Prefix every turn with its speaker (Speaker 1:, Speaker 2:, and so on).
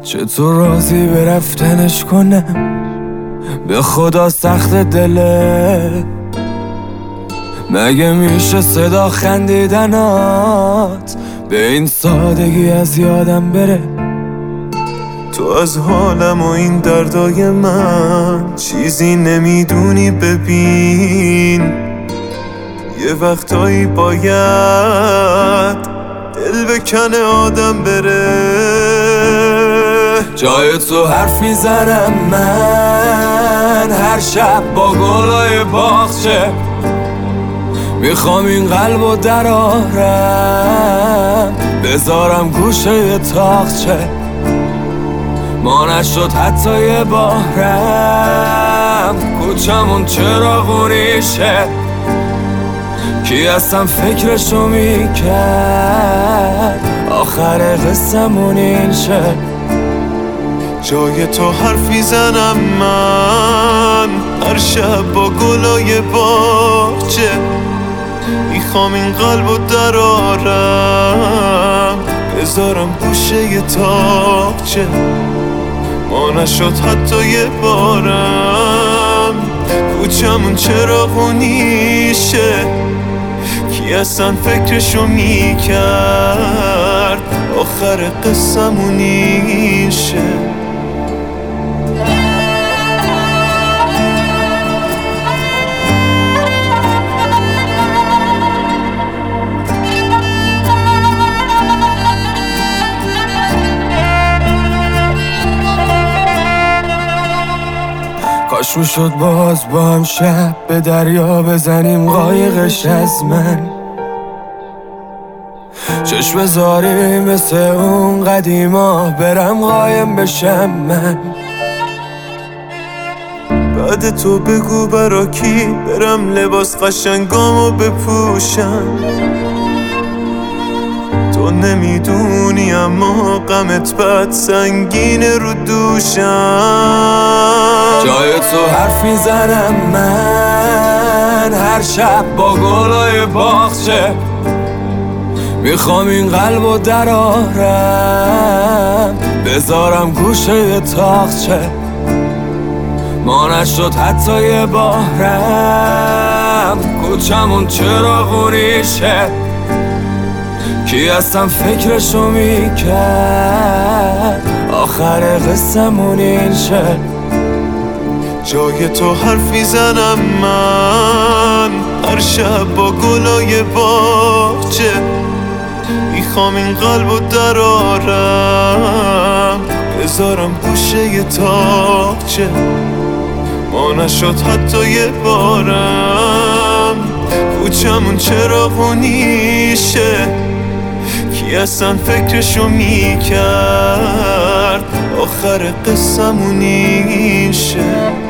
Speaker 1: چطور راضی به رفتنش کنم؟ به خدا سخت دله. مگه میشه صدا خندیدنات به این سادگی از یادم بره؟
Speaker 2: تو از حالم و این دردای من چیزی نمیدونی. ببین یه وقتایی باید دل بکنه آدم بره.
Speaker 1: جای تو حرف میزنم من هر شب با گلای باغچه. میخوام این قلبو درارم بذارم گوشه تاقچه. ما نشد حتی یه بارم کوچمون چراغونیشه. کی اصلا فکرشو میکرد آخر قصه‌مون این شه؟
Speaker 2: جای تو حرفی زنم من هر شب با گلای باغچه. میخوام این قلبو درارم بذارم گوشه تاقچه. ما نشد حتی یه بارم کوچمون چراغونیشه. کی اصلا فکرشو میکرد آخر قصه‌مون این شه؟
Speaker 1: کاش میشد باز با هم شب به دریا بزنیم قایقش از من. چشم بذاریم مثل اون قدیما برم قایم بشم من.
Speaker 2: بعد تو بگو برا کی برم لباس قشنگامو بپوشم. تو نمیدونی اما غمت بد سنگینه رو دوشم.
Speaker 1: جای تو حرف میزنم من هر شب با گلای باغچه. میخوام این قلبو درارم بذارم گوشه تاقچه. ما نشد حتی یه بارم کوچمون چراغونیشه. کی اصلا فکرشو میکرد آخر قصه‌مون این شه؟
Speaker 2: جای تو حرفی زنم من هر شب با گلای باغچه. میخوام این قلبو درارم بذارم گوشه تاقچه. ما نشد حتی یه بارم کوچمون چراغونیشه. کی اصلا فکرشو میکرد آخر قصه‌مون این شه؟